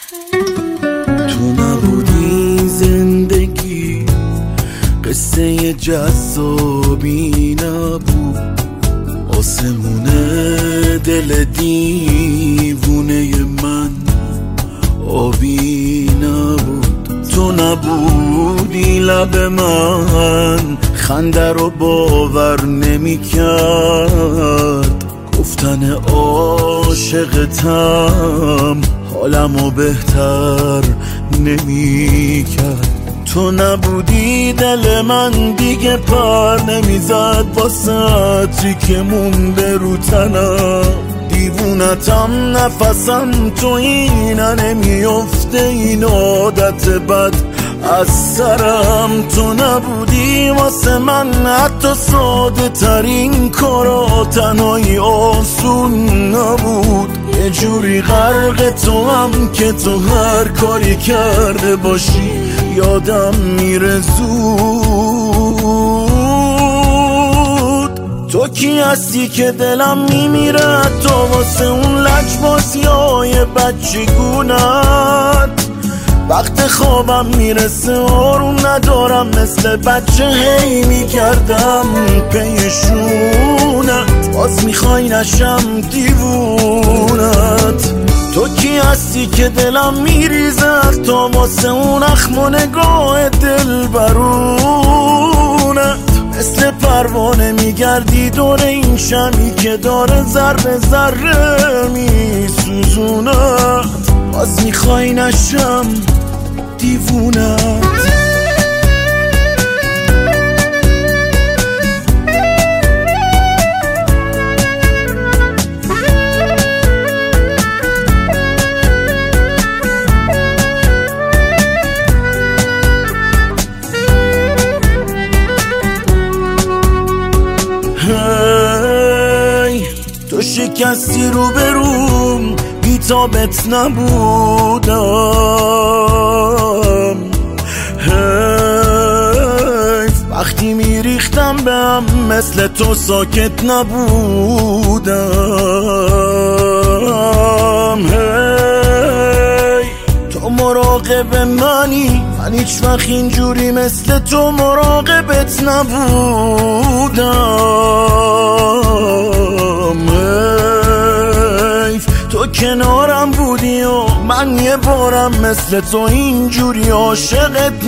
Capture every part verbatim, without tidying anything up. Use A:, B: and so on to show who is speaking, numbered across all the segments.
A: تو نبودی زندگی قصه جذابی نبود، آسمونه دل دیوونه من آبی نبود. تو نبودی لب من خنده رو باور نمی کرد، گفتن عاشقتم حالمو بهتر نمی کرد. تو نبودی دل من دیگه پر نمیزد واسه عطری که مونده رو تنم، دیوونتم نفسم تو اینه نمیفته این عادت بد از سرم. تو نبودی واسه من حتی ساده ترین کارا تنهایی آسون نبود، یه جوری غرق تو هم که تو هر کاری کرده باشی یادم میره زود. تو کی هستی که دلم میمیره تو واسه اون لجبازی های بچگونت، وقت خوابم میرسه آروم ندارم مثل بچه هی میکردم پیشونت، باز میخوای نشم دیوونت. تو کی هستی که دلم میریزد تا واسه اون اخم و نگاه دل برونت، مثل پروانه میگردی دور این شمی که داره ذره ذره میسوزونت، باز میخوای نشم دیوونت. تو شکستی رو بروم بی‌تابت نبودم، حیف وقتی میریختم به هم مثل تو ساکت نبودم. هی تو مراقب منی، من هیچ وقت اینجوری مثل تو مراقبت نبودم. تو کنارم بودی و من یه بارم مثل تو اینجوری عاشقت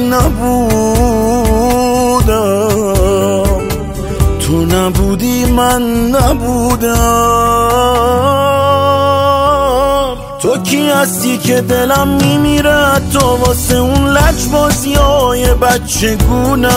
A: نبودم. تو نبودی من نبودم. تو کی هستی که دلم میمیره تو واسه اون لجبازی های بچگونت،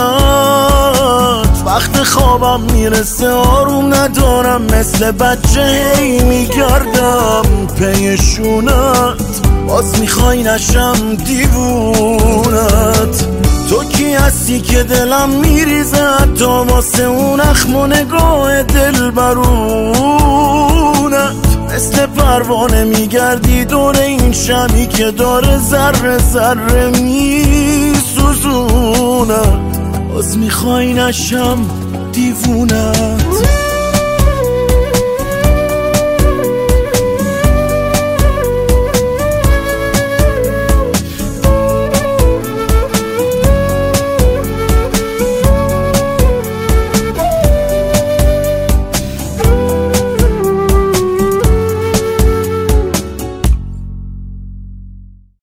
A: وقت خوابم میرسه آروم ندارم مثل بچه هی میگردم پیشونت، باز میخوای نشم دیوونت. تو کی هستی که دلم میریزه تا واسه اون اخم و نگاه دل برونت، مثل پروانه میگردی دور این شمی که داره ذره ذره میسوزونت، باز میخوای نشم دیوونت.